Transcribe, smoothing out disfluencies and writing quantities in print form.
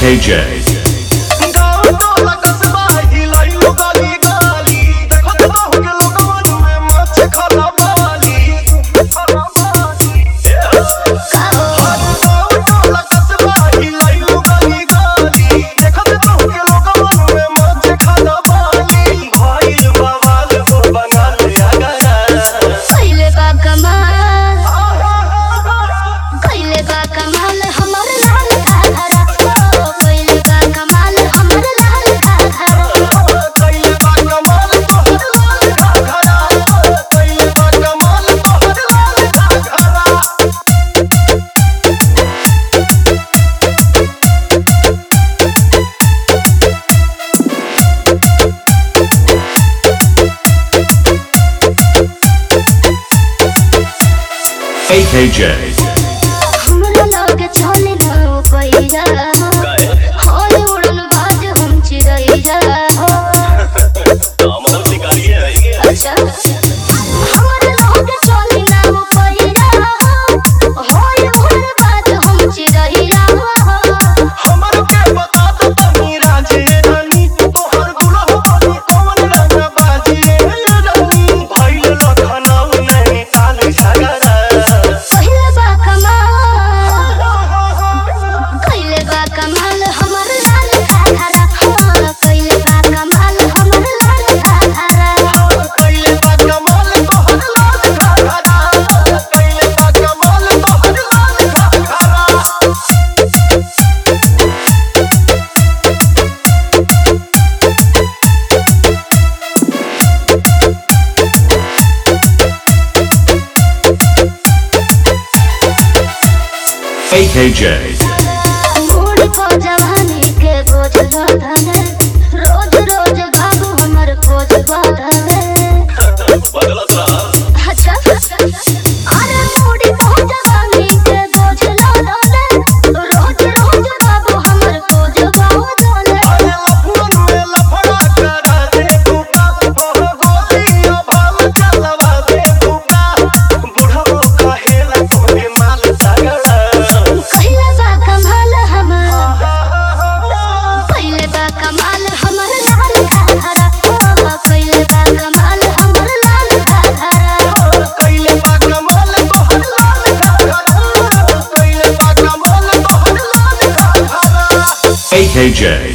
AKJ. AKJ. हमरा लगे चले ना पैरा होय उड़न बाज हम चिड़ैया मतलब शिकारी है अच्छा हमरा लगे चले ना पैरा होय उड़न बाज हम चिड़ैया हमर के बता दो तनी राजे रानी तोहर दुल्हा बनी कौन रंग बाजी रे रानी भइल लखनऊ नहीं काल झगड़ा कइले बा कमाल हमर लाल घाघरा कइले बा कमाल हमर लाल घाघरा कइले बा कमाल तोहर लाल घाघरा कइले बा कमाल तोहर लाल घाघरा AKJ. मोड़ को जवानी के बोझ लदने रोज रोज बाबू हमर खोज बदने बदला साहब अच्छा अरे मोड़ को जवानी के बोझ लदने रोज रोज बाबू हमर खोज बदने अरे लफुन में लफड़ा करा दे बुका ओह गोलियां भाल चलवा दे बुका बुढ़ाओ कहेला तोहे माल तगड़ा कइले बा कमाल हमर कइले बा कमाल हमर लाल घाघरा कइले बा कमाल हमर लाल घाघरा कइले बा कमाल तोहर लाल घाघरा कइले बा कमाल तोहर लाल घाघरा AKJ.